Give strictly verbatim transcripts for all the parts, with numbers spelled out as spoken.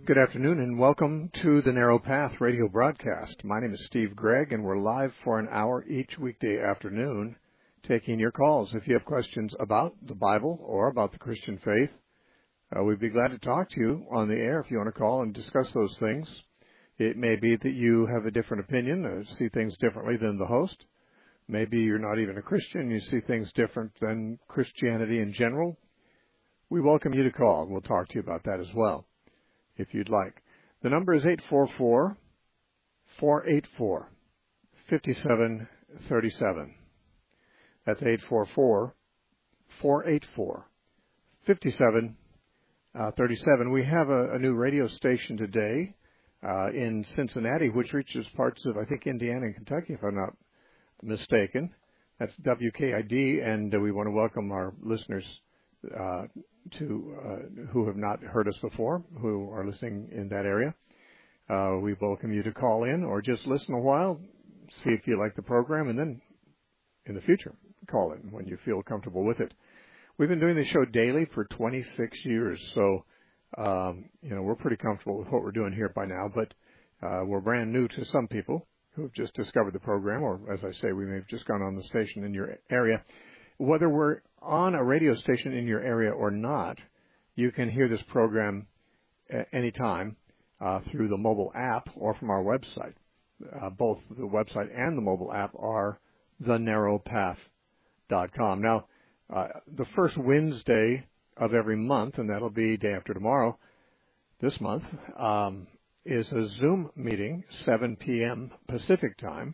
Good afternoon and welcome to the Narrow Path radio broadcast. My name is Steve Gregg and we're live for an hour each weekday afternoon taking your calls. If you have questions about the Bible or about the Christian faith, uh, we'd be glad to talk to you on the air if you want to call and discuss those things. It may be that you have a different opinion or see things differently than the host. Maybe you're not even a Christian, you see things different than Christianity in general. We welcome you to call and we'll talk to you about that as well, if you'd like. The number is eight four four, four eight four, five seven three seven. That's eight four four, four eight four, five seven three seven. We have a, a new radio station today uh, in Cincinnati, which reaches parts of, I think, Indiana and Kentucky, if I'm not mistaken. That's W K I D, and uh, we want to welcome our listeners uh, to uh, who have not heard us before, who are listening in that area. Uh, we welcome you to call in or just listen a while, see if you like the program, and then in the future, call in when you feel comfortable with it. We've been doing this show daily for twenty-six years, so um, you know we're pretty comfortable with what we're doing here by now, but uh, we're brand new to some people who have just discovered the program, or as I say, we may have just gone on the station in your area. Whether we're on a radio station in your area or not, you can hear this program anytime uh, through the mobile app or from our website. Uh, both the website and the mobile app are the narrow path dot com. Now, uh, the first Wednesday of every month, and that'll be day after tomorrow, this month, um, is a Zoom meeting, seven p.m. Pacific time,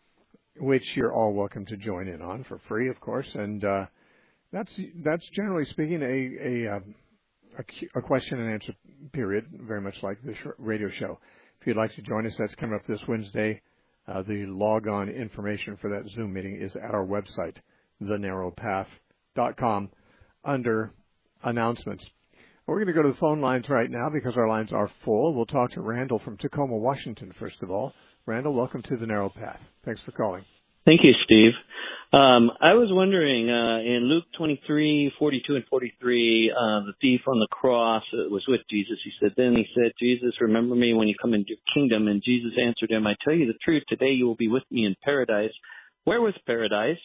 which you're all welcome to join in on for free, of course. And uh, that's that's generally speaking a a, a a question and answer period, very much like this radio show. If you'd like to join us, that's coming up this Wednesday. Uh, the log-on information for that Zoom meeting is at our website, the narrow path dot com, under announcements. We're going to go to the phone lines right now because our lines are full. We'll talk to Randall from Tacoma, Washington, first of all. Randall, welcome to the Narrow Path. Thanks for calling. Thank you, Steve. Um, I was wondering, uh, in Luke twenty-three, forty-two and forty-three, uh, the thief on the cross uh, was with Jesus. He said, then he said, Jesus, remember me when you come into your kingdom. And Jesus answered him, I tell you the truth, today you will be with me in paradise. Where was paradise?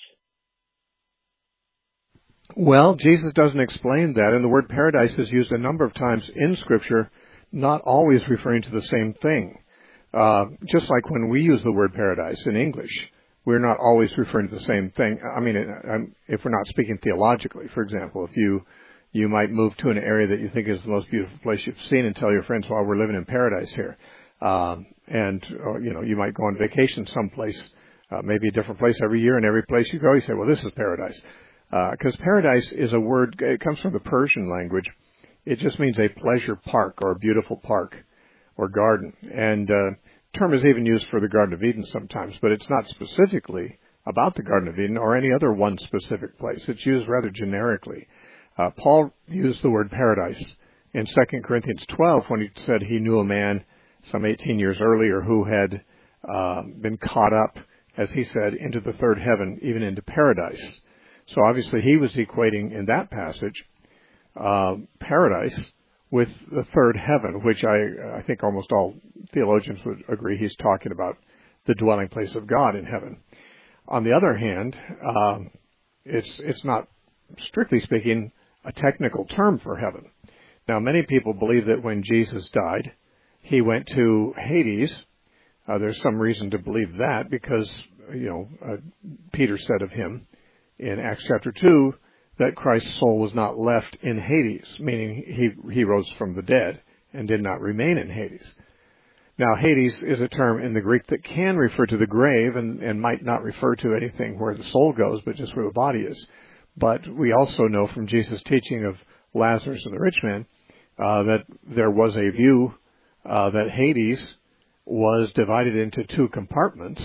Well, Jesus doesn't explain that, and the word paradise is used a number of times in Scripture, not always referring to the same thing. Uh, just like when we use the word paradise in English, we're not always referring to the same thing. I mean, if we're not speaking theologically, for example, if you you might move to an area that you think is the most beautiful place you've seen and tell your friends, well, we're living in paradise here. Um, and, or, you know, you might go on vacation someplace, uh, maybe a different place every year, and every place you go, you say, well, this is paradise. Because uh, paradise is a word, it comes from the Persian language. It just means a pleasure park or a beautiful park or garden. And uh, term is even used for the Garden of Eden sometimes, but it's not specifically about the Garden of Eden or any other one specific place. It's used rather generically. Uh, Paul used the word paradise in Second Corinthians twelve when he said he knew a man some eighteen years earlier who had uh, been caught up, as he said, into the third heaven, even into paradise. So obviously he was equating in that passage uh, paradise with the third heaven, which I, I think almost all theologians would agree he's talking about the dwelling place of God in heaven. On the other hand, uh, it's it's not, strictly speaking, a technical term for heaven. Now, many people believe that when Jesus died, he went to Hades. Uh, there's some reason to believe that because, you know, uh, Peter said of him in Acts chapter two, that Christ's soul was not left in Hades, meaning he, he rose from the dead and did not remain in Hades. Now, Hades is a term in the Greek that can refer to the grave and, and might not refer to anything where the soul goes, but just where the body is. But we also know from Jesus' teaching of Lazarus and the rich man uh, that there was a view uh, that Hades was divided into two compartments,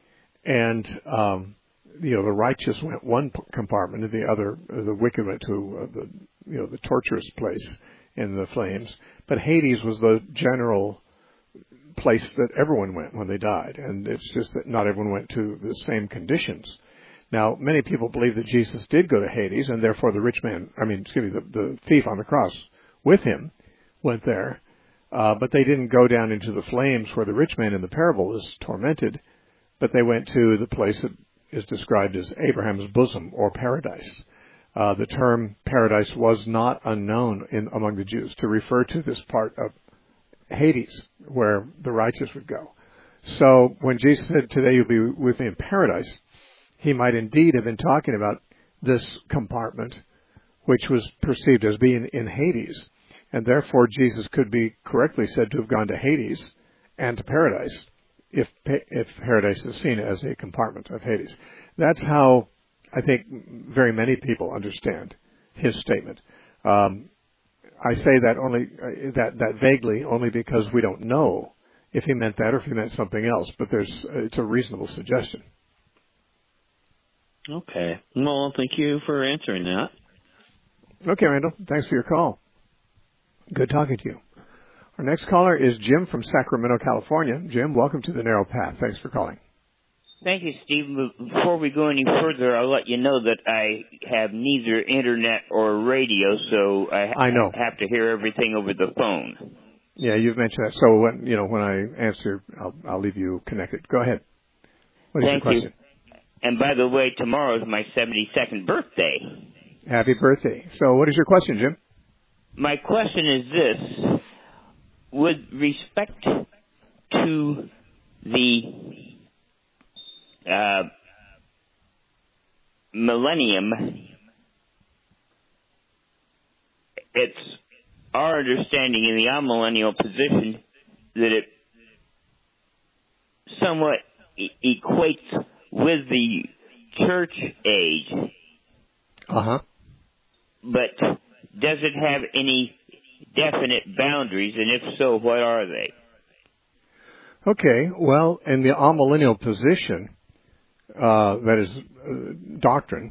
and um, you know, the righteous went one compartment, and the other, the wicked went to uh, the, you know, the torturous place in the flames. But Hades was the general place that everyone went when they died, and it's just that not everyone went to the same conditions. Now, many people believe that Jesus did go to Hades, and therefore the rich man, I mean, excuse me, the, the thief on the cross with him went there. Uh, but they didn't go down into the flames where the rich man in the parable is tormented, but they went to the place that is described as Abraham's bosom or paradise. Uh, the term paradise was not unknown in, among the Jews to refer to this part of Hades where the righteous would go. So when Jesus said, today you'll be with me in paradise, he might indeed have been talking about this compartment, which was perceived as being in Hades. And therefore, Jesus could be correctly said to have gone to Hades and to paradise, if if paradise is seen as a compartment of Hades. That's how I think very many people understand his statement. Um, I say that only uh, that that vaguely, only because we don't know if he meant that or if he meant something else. But there's uh, it's a reasonable suggestion. Okay. Well, thank you for answering that. Okay, Randall. Thanks for your call. Good talking to you. Our next caller is Jim from Sacramento, California. Jim, welcome to the Narrow Path. Thanks for calling. Thank you, Steve. Before we go any further, I'll let you know that I have neither internet or radio, so I, ha- I know. have to hear everything over the phone. Yeah, you've mentioned that. So when you know when I answer, I'll, I'll leave you connected. Go ahead. What is Thank your question? you. And by the way, tomorrow is my seventy-second birthday. Happy birthday. So what is your question, Jim? My question is this. With respect to the uh, millennium, it's our understanding in the amillennial position that it somewhat e- equates with the church age. Uh-huh. But does it have any definite boundaries, and if so, what are they? Okay, well, in the amillennial position, uh, that is uh, doctrine,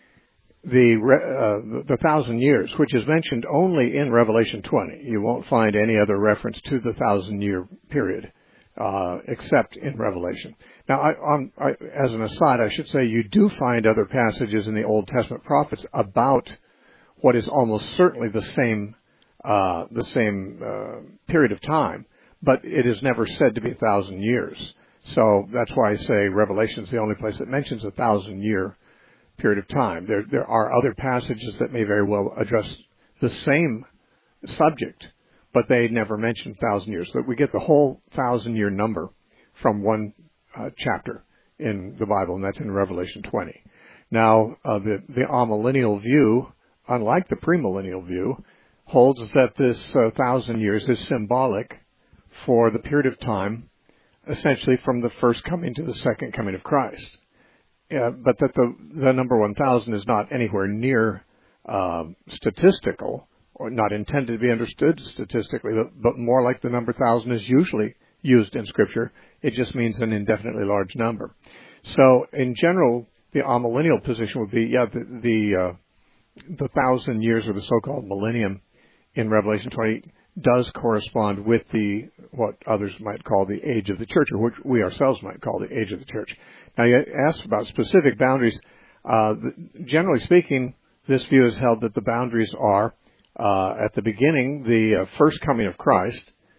the, uh, the thousand years, which is mentioned only in Revelation twenty. You won't find any other reference to the thousand year period, uh, except in Revelation. Now, I, um, I, as an aside, I should say you do find other passages in the Old Testament prophets about what is almost certainly the same, uh, the same uh, period of time, but it is never said to be a thousand years. So that's why I say Revelation is the only place that mentions a thousand year period of time. There, there are other passages that may very well address the same subject, but they never mention thousand years. So we get the whole thousand year number from one uh, chapter in the Bible, and that's in Revelation twenty. Now, uh, the, the amillennial view, unlike the premillennial view, holds that this uh, thousand years is symbolic for the period of time, essentially from the first coming to the second coming of Christ. Uh, but that the, the number one thousand is not anywhere near uh, statistical, or not intended to be understood statistically, but, but more like the number thousand is usually used in Scripture. It just means an indefinitely large number. So, in general, the amillennial position would be, yeah, the the, uh, the thousand years, or the so-called millennium, in Revelation twenty does correspond with the what others might call the age of the church, or which we ourselves might call the age of the church. Now, you asked about specific boundaries. Uh, generally speaking, this view is held that the boundaries are uh, at the beginning the uh, first coming of Christ,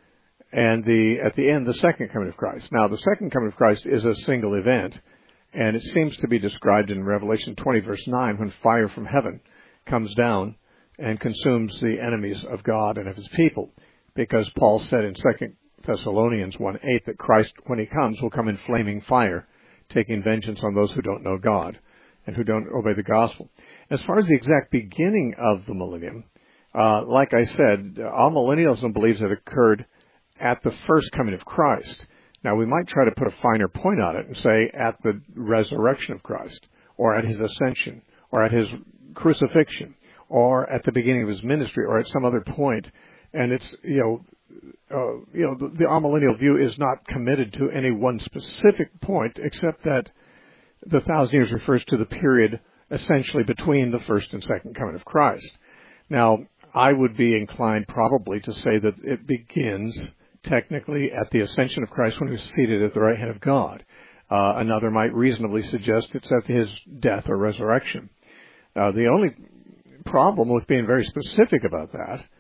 and the at the end the second coming of Christ. Now, the second coming of Christ is a single event, and it seems to be described in Revelation twenty, verse nine, when fire from heaven comes down and consumes the enemies of God and of his people, because Paul said in Second Thessalonians one eight that Christ, when he comes, will come in flaming fire, taking vengeance on those who don't know God and who don't obey the gospel. As far as the exact beginning of the millennium, uh, like I said, amillennialism believes it occurred at the first coming of Christ. Now, we might try to put a finer point on it and say at the resurrection of Christ, or at his ascension, or at his crucifixion, or at the beginning of his ministry, or at some other point. And it's, you know, uh, you know, the, the amillennial view is not committed to any one specific point, except that the thousand years refers to the period essentially between the first and second coming of Christ. Now, I would be inclined probably to say that it begins technically at the ascension of Christ when he was seated at the right hand of God. Uh, another might reasonably suggest it's at his death or resurrection. Uh, the only problem with being very specific about that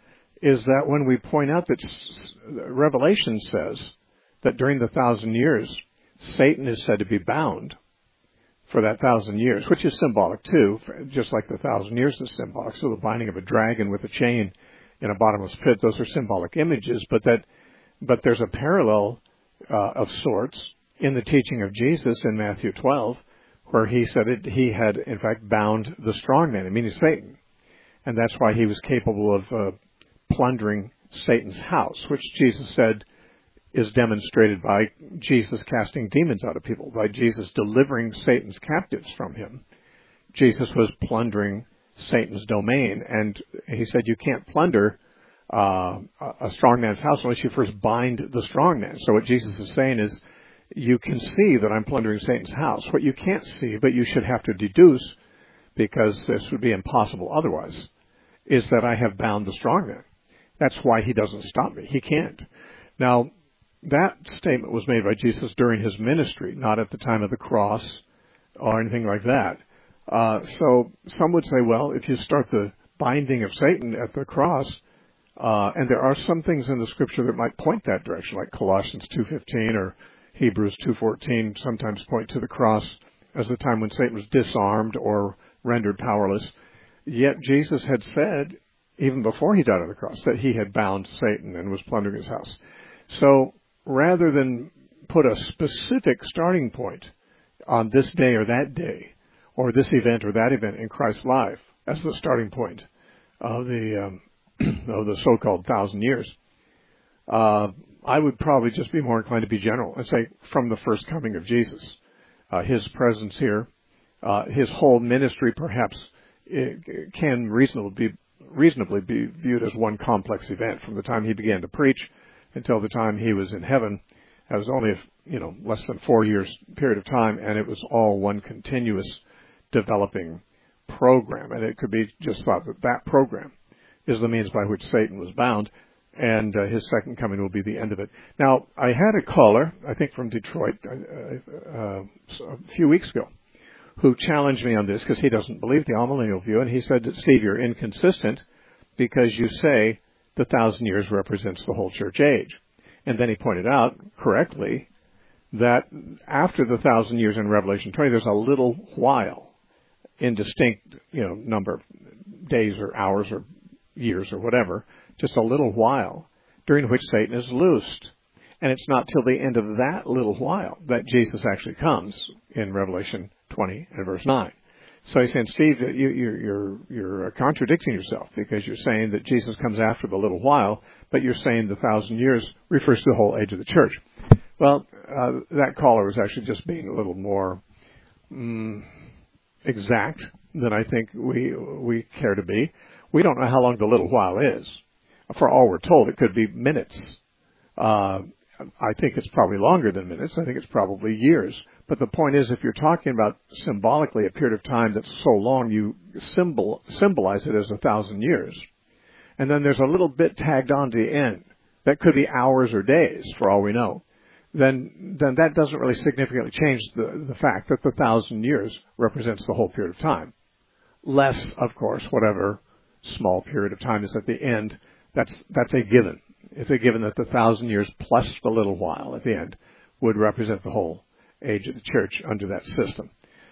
is that when we point out that Revelation says that during the thousand years, Satan is said to be bound for that thousand years, which is symbolic too, just like the thousand years is symbolic. So the binding of a dragon with a chain in a bottomless pit, those are symbolic images, but that, but there's a parallel uh, of sorts in the teaching of Jesus in Matthew twelve, where he said it, he had in fact bound the strong man, meaning Satan. And that's why he was capable of uh, plundering Satan's house, which Jesus said is demonstrated by Jesus casting demons out of people, by Jesus delivering Satan's captives from him. Jesus was plundering Satan's domain, and he said you can't plunder uh, a strong man's house unless you first bind the strong man. So what Jesus is saying is, you can see that I'm plundering Satan's house. What you can't see, but you should have to deduce, because this would be impossible otherwise, is that I have bound the strong man. That's why he doesn't stop me. He can't. Now, that statement was made by Jesus during his ministry, not at the time of the cross or anything like that. Uh, so some would say, well, if you start the binding of Satan at the cross, uh, and there are some things in the Scripture that might point that direction, like Colossians two fifteen or Hebrews two fourteen sometimes point to the cross as the time when Satan was disarmed or rendered powerless. Yet Jesus had said, even before he died on the cross, that he had bound Satan and was plundering his house. So rather than put a specific starting point on this day or that day, or this event or that event in Christ's life as the starting point of the um, of the so-called thousand years, uh, I would probably just be more inclined to be general and say from the first coming of Jesus, uh, his presence here, uh, his whole ministry perhaps it can reasonably be, reasonably be viewed as one complex event from the time he began to preach until the time he was in heaven. It was only, a, you know, less than four years period of time, and it was all one continuous developing program. And it could be just thought that that program is the means by which Satan was bound, and uh, his second coming will be the end of it. Now, I had a caller, I think from Detroit, uh, uh, a few weeks ago, who challenged me on this because he doesn't believe the amillennial view, and he said that, Steve, you're inconsistent because you say the thousand years represents the whole church age. And then he pointed out, correctly, that after the thousand years in Revelation twenty, there's a little while, indistinct, you know, number of days or hours or years or whatever, just a little while, during which Satan is loosed. And it's not till the end of that little while that Jesus actually comes in Revelation twenty and verse nine. So he's saying, Steve, you, you're, you're, you're contradicting yourself because you're saying that Jesus comes after the little while, but you're saying the thousand years refers to the whole age of the church. Well, uh, that caller was actually just being a little more mm, exact than I think we we care to be. We don't know how long the little while is. For all we're told, it could be minutes. Uh, I think it's probably longer than minutes. I think it's probably years. But the point is, if you're talking about symbolically a period of time that's so long, you symbol symbolize it as a thousand years. And then there's a little bit tagged on to the end. That could be hours or days, for all we know. Then, then that doesn't really significantly change the, the fact that the thousand years represents the whole period of time. Less, of course, whatever small period of time is at the end. That's, that's a given. It's a given that the thousand years plus the little while at the end would represent the whole age of the church under that system.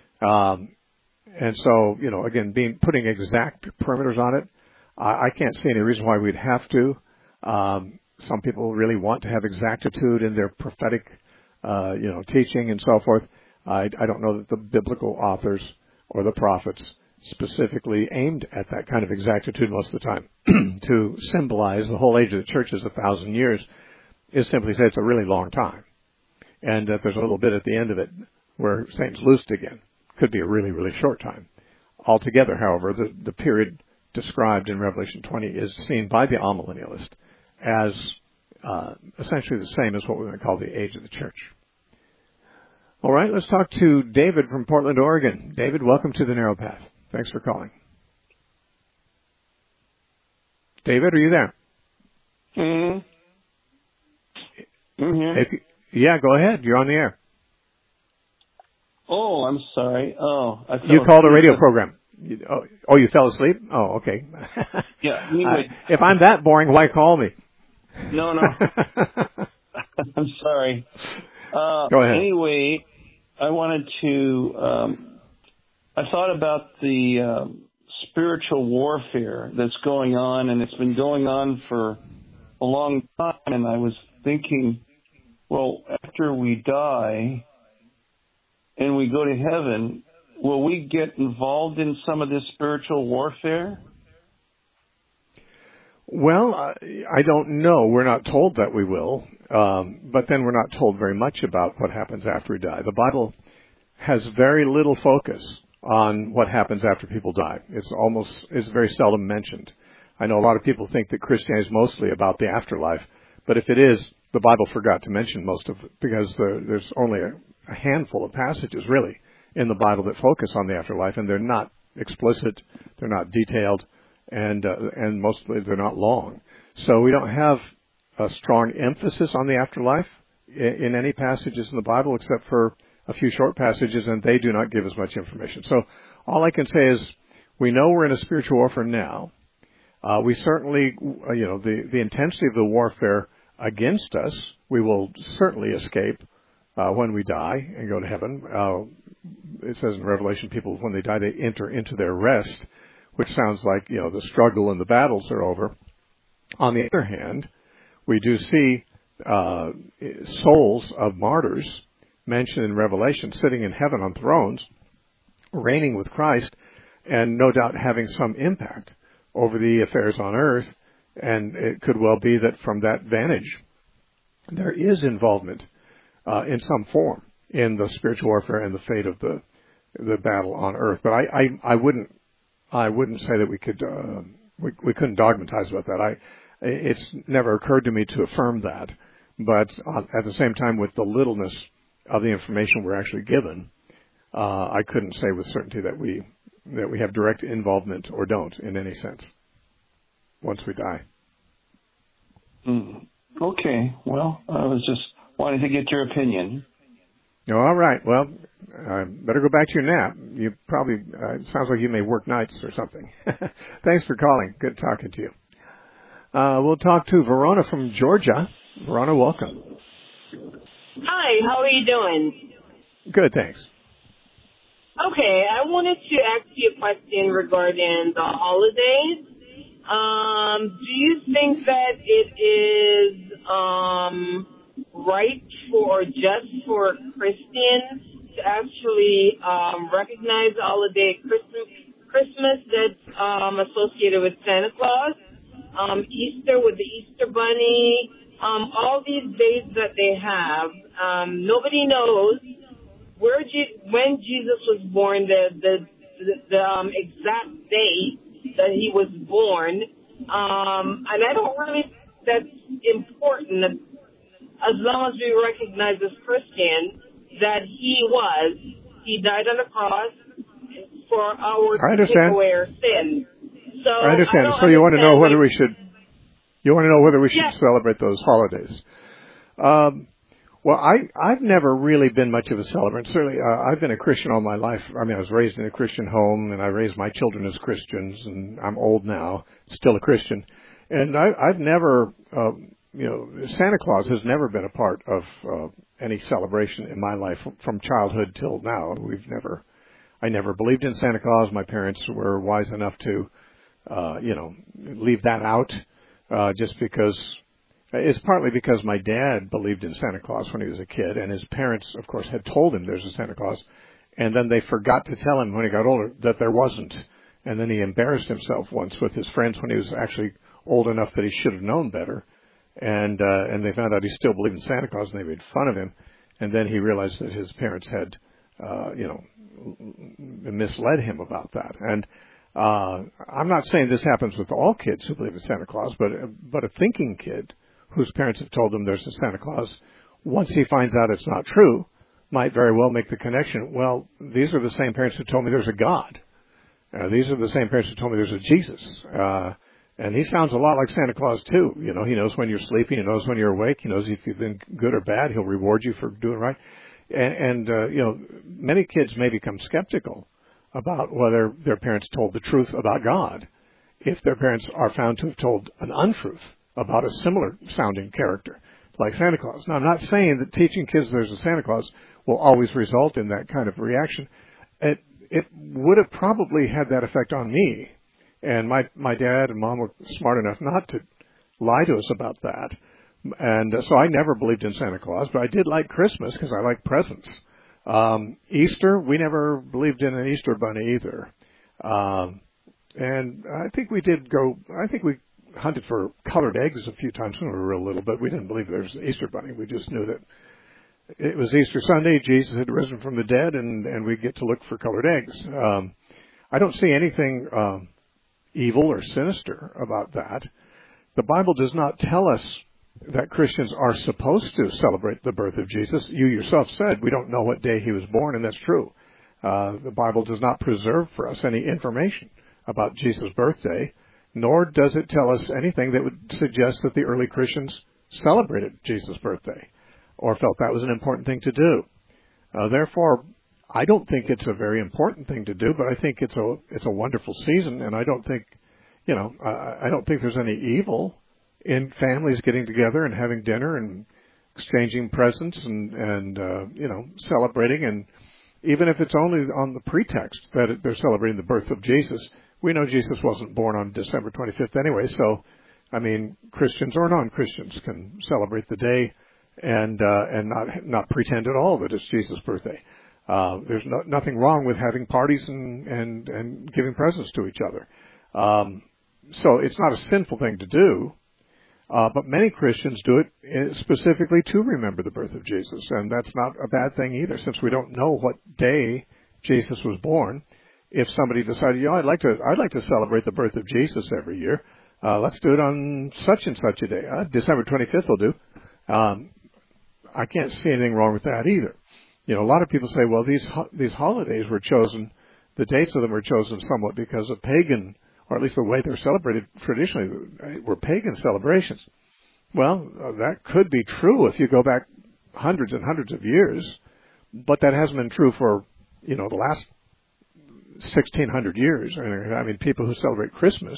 Um, and so, you know, again, being putting exact perimeters on it, I, I can't see any reason why we'd have to. Um, some people really want to have exactitude in their prophetic, uh, you know, teaching and so forth. I, I don't know that the biblical authors or the prophets specifically aimed at that kind of exactitude most of the time. To symbolize the whole age of the church as a thousand years is simply say it's a really long time. And that there's a little bit at the end of it where Satan's loosed again. Could be a really, really short time. Altogether, however, the, the period described in Revelation twenty is seen by the amillennialist as uh, essentially the same as what we might call the age of the church. All right, let's talk to David from Portland, Oregon. David, welcome to the Narrow Path. Thanks for calling. David, are you there? Mm-hmm. Mm-hmm. If you, yeah, go ahead. You're on the air. Oh, I'm sorry. Oh, I you called a radio program. you, oh, oh, you fell asleep? Oh, okay. Yeah. Anyway, uh, if I'm that boring, why call me? No, no. I'm sorry. Uh, Go ahead. Anyway, I wanted to. Um, I thought about the um, spiritual warfare that's going on, and it's been going on for a long time. And I was thinking, well, after we die and we go to heaven, will we get involved in some of this spiritual warfare? Well, I don't know. We're not told that we will, um, but then we're not told very much about what happens after we die. The Bible has very little focus on what happens after people die. It's almost, it's very seldom mentioned. I know a lot of people think that Christianity is mostly about the afterlife, but if it is, the Bible forgot to mention most of it, because there, there's only a, a handful of passages, really, in the Bible that focus on the afterlife, and they're not explicit, they're not detailed, and uh, and mostly they're not long. So we don't have a strong emphasis on the afterlife in, in any passages in the Bible, except for a few short passages, and they do not give as much information. So all I can say is we know we're in a spiritual warfare now. Uh, we certainly, uh, you know, the, the intensity of the warfare against us, we will certainly escape uh, when we die and go to heaven. Uh, it says in Revelation, people, when they die, they enter into their rest, which sounds like, you know, the struggle and the battles are over. On the other hand, we do see uh, souls of martyrs mentioned in Revelation sitting in heaven on thrones, reigning with Christ, and no doubt having some impact over the affairs on earth. And it could well be that from that vantage, there is involvement uh, in some form in the spiritual warfare and the fate of the the battle on earth. But I, I, I wouldn't I wouldn't say that we could uh, we, we couldn't dogmatize about that. I it's never occurred to me to affirm that. But uh, at the same time, with the littleness of the information we're actually given, uh, I couldn't say with certainty that we that we have direct involvement or don't in any sense once we die. Mm. Okay. Well, I was just wanting to get your opinion. All right. Well, uh, better go back to your nap. You probably, uh, it sounds like you may work nights or something. Thanks for calling. Good talking to you. Uh, we'll talk to Verona from Georgia. Verona, welcome. Hi, how are you doing? Good, thanks. Okay, I wanted to ask you a question regarding the holidays. Um, do you think that it is um, right for just for Christians to actually um, recognize the holiday Christmas, Christmas that's um, associated with Santa Claus, um, Easter with the Easter Bunny, um, all these days that they have? Um, nobody knows where Je- when Jesus was born, the the the, the um, exact date that he was born, um, and I don't really think that's important as long as we recognize as Christians that he was, he died on the cross for our I to take understand. away our sins. So I understand. I so you want to know whether like, we should, you want to know whether we should yeah. celebrate those holidays. Um, Well, I, I've never really been much of a celebrant. Certainly, uh, I've been a Christian all my life. I mean, I was raised in a Christian home, and I raised my children as Christians, and I'm old now, still a Christian. And I, I've never, uh, you know, Santa Claus has never been a part of uh, any celebration in my life from childhood till now. We've never, I never believed in Santa Claus. My parents were wise enough to, uh, you know, leave that out uh, just because. It's partly because my dad believed in Santa Claus when he was a kid, and his parents, of course, had told him there's a Santa Claus, and then they forgot to tell him when he got older that there wasn't. And then he embarrassed himself once with his friends when he was actually old enough that he should have known better. And uh, and they found out he still believed in Santa Claus, and they made fun of him. And then he realized that his parents had, uh, you know, misled him about that. And uh, I'm not saying this happens with all kids who believe in Santa Claus, but but a thinking kid whose parents have told them there's a Santa Claus, once he finds out it's not true, might very well make the connection. Well, these are the same parents who told me there's a God. Uh, these are the same parents who told me there's a Jesus. Uh, and he sounds a lot like Santa Claus, too. You know, he knows when you're sleeping. He knows when you're awake. He knows if you've been good or bad. He'll reward you for doing right. And, and uh, you know, many kids may become skeptical about whether their parents told the truth about God if their parents are found to have told an untruth about a similar sounding character, like Santa Claus. Now, I'm not saying that teaching kids there's a Santa Claus will always result in that kind of reaction. It, it would have probably had that effect on me. And my, my dad and mom were smart enough not to lie to us about that. And uh, so I never believed in Santa Claus, but I did like Christmas because I like presents. Um, Easter, we never believed in an Easter bunny either. Um, and I think we did go, I think we hunted for colored eggs a few times when we were real little, but we didn't believe there was an Easter bunny. We just knew that it was Easter Sunday, Jesus had risen from the dead, and, and we'd get to look for colored eggs. Um, I don't see anything um, evil or sinister about that. The Bible does not tell us that Christians are supposed to celebrate the birth of Jesus. You yourself said we don't know what day he was born, and that's true. Uh, the Bible does not preserve for us any information about Jesus' birthday, nor does it tell us anything that would suggest that the early Christians celebrated Jesus' birthday or felt that was an important thing to do. Uh, therefore, I don't think it's a very important thing to do, but I think it's a it's a wonderful season, and I don't think, you know, I, I don't think there's any evil in families getting together and having dinner and exchanging presents and, and uh, you know, celebrating. And even if it's only on the pretext that it, they're celebrating the birth of Jesus, we know Jesus wasn't born on December twenty-fifth anyway. So, I mean, Christians or non-Christians can celebrate the day and uh, and not not pretend at all that it's Jesus' birthday. Uh, there's no, nothing wrong with having parties and, and, and giving presents to each other. Um, so it's not a sinful thing to do. Uh, but many Christians do it specifically to remember the birth of Jesus, and that's not a bad thing either, since we don't know what day Jesus was born. If somebody decided, you know, I'd like to, I'd like to celebrate the birth of Jesus every year, uh, let's do it on such and such a day. Uh, December twenty-fifth will do. Um, I can't see anything wrong with that either. You know, a lot of people say, well, these these holidays were chosen, the dates of them were chosen somewhat because of pagan, or at least the way they're celebrated traditionally, were pagan celebrations. Well, uh, that could be true if you go back hundreds and hundreds of years, but that hasn't been true for, you know, the last sixteen hundred years. I mean, people who celebrate Christmas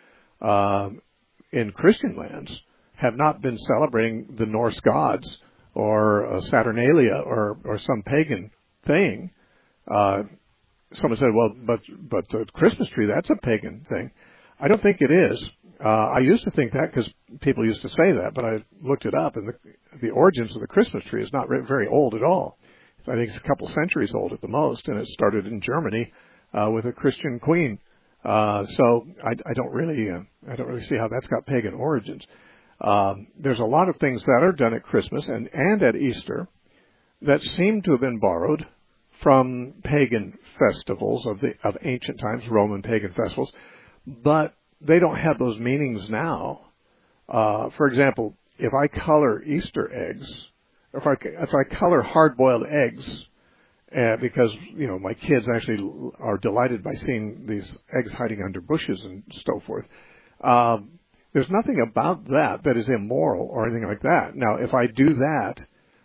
uh, in Christian lands have not been celebrating the Norse gods or uh, Saturnalia or, or some pagan thing. Uh, Someone said, well, but but the Christmas tree, that's a pagan thing. I don't think it is. Uh, I used to think that because people used to say that, but I looked it up, and the, the origins of the Christmas tree is not very old at all. I think it's a couple centuries old at the most, and it started in Germany uh, with a Christian queen. Uh, so I, I don't really uh, I don't really see how that's got pagan origins. Um, there's a lot of things that are done at Christmas and, and at Easter that seem to have been borrowed from pagan festivals of the of ancient times, Roman pagan festivals, but they don't have those meanings now. Uh, for example, if I color Easter eggs, if I if I color hard-boiled eggs, uh, because you know my kids actually are delighted by seeing these eggs hiding under bushes and so forth. Um, there's nothing about that that is immoral or anything like that. Now, if I do that,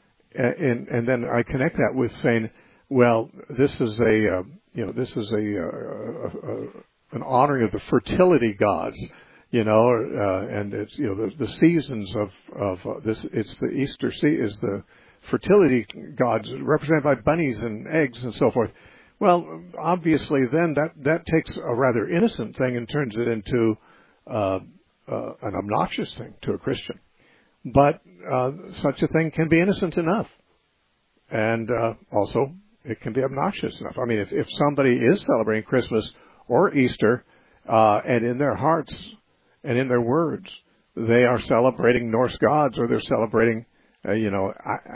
and, and then I connect that with saying, well, this is a uh, you know this is a, uh, a, a an honoring of the fertility gods, you know, uh, and it's you know the, the seasons of of uh, this. It's the Easter sea is the fertility gods represented by bunnies and eggs and so forth. Well, obviously, then that that takes a rather innocent thing and turns it into uh, uh, an obnoxious thing to a Christian. But uh, such a thing can be innocent enough, and uh, also it can be obnoxious enough. I mean, if, if somebody is celebrating Christmas or Easter, uh, and in their hearts and in their words, they are celebrating Norse gods, or they're celebrating, uh, you know,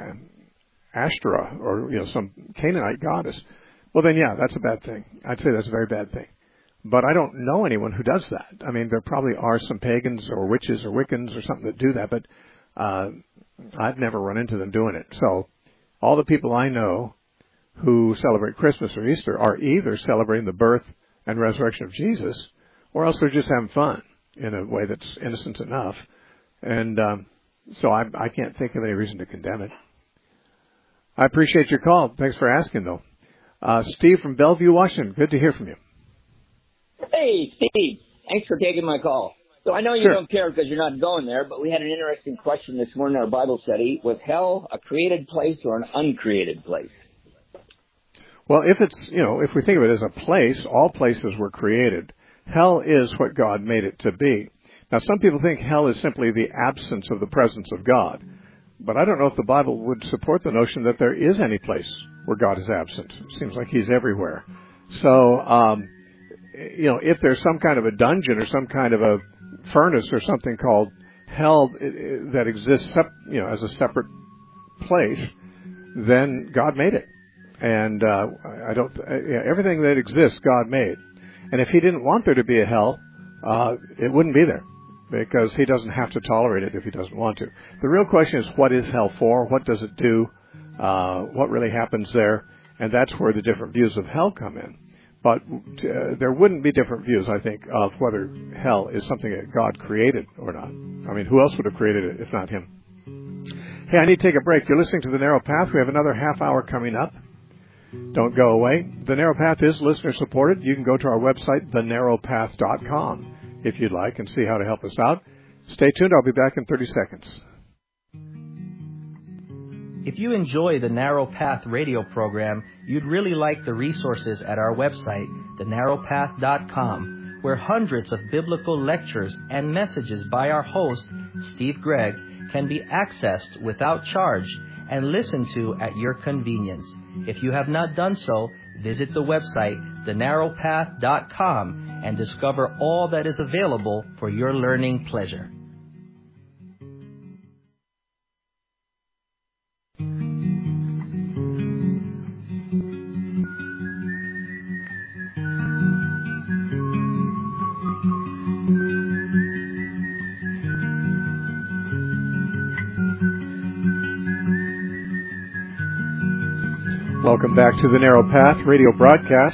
Ashtoreth, or, you know, some Canaanite goddess, well, then, yeah, that's a bad thing. I'd say that's a very bad thing. But I don't know anyone who does that. I mean, there probably are some pagans or witches or Wiccans or something that do that, but uh, I've never run into them doing it. So all the people I know who celebrate Christmas or Easter are either celebrating the birth and resurrection of Jesus, or else they're just having fun in a way that's innocent enough. And um, so I, I can't think of any reason to condemn it. I appreciate your call. Thanks for asking, though. Uh, Steve from Bellevue, Washington. Good to hear from you. Hey, Steve. Thanks for taking my call. So I know you Sure. don't care because you're not going there, but we had an interesting question this morning in our Bible study. Was hell a created place or an uncreated place? Well, if it's, you know, if we think of it as a place, all places were created. Hell is what God made it to be. Now, some people think hell is simply the absence of the presence of God. But I don't know if the Bible would support the notion that there is any place where God is absent. It seems like he's everywhere. So, um, you know, if there's some kind of a dungeon or some kind of a furnace or something called hell that exists, you know, as a separate place, then God made it. And uh, I don't. Yeah, everything that exists, God made. And if he didn't want there to be a hell, uh, it wouldn't be there, because he doesn't have to tolerate it if he doesn't want to. The real question is, what is hell for? What does it do? Uh, what really happens there? And that's where the different views of hell come in. But uh, there wouldn't be different views, I think, of whether hell is something that God created or not. I mean, who else would have created it if not him? Hey, I need to take a break. You're listening to The Narrow Path. We have another half hour coming up. Don't go away. The Narrow Path is listener supported. You can go to our website, the narrow path dot com, if you'd like, and see how to help us out. Stay tuned. I'll be back in thirty seconds. If you enjoy the Narrow Path radio program, you'd really like the resources at our website, the narrow path dot com, where hundreds of biblical lectures and messages by our host, Steve Gregg, can be accessed without charge and listened to at your convenience. If you have not done so, visit the website, the narrow path dot com, and discover all that is available for your learning pleasure. Welcome back to the Narrow Path radio broadcast.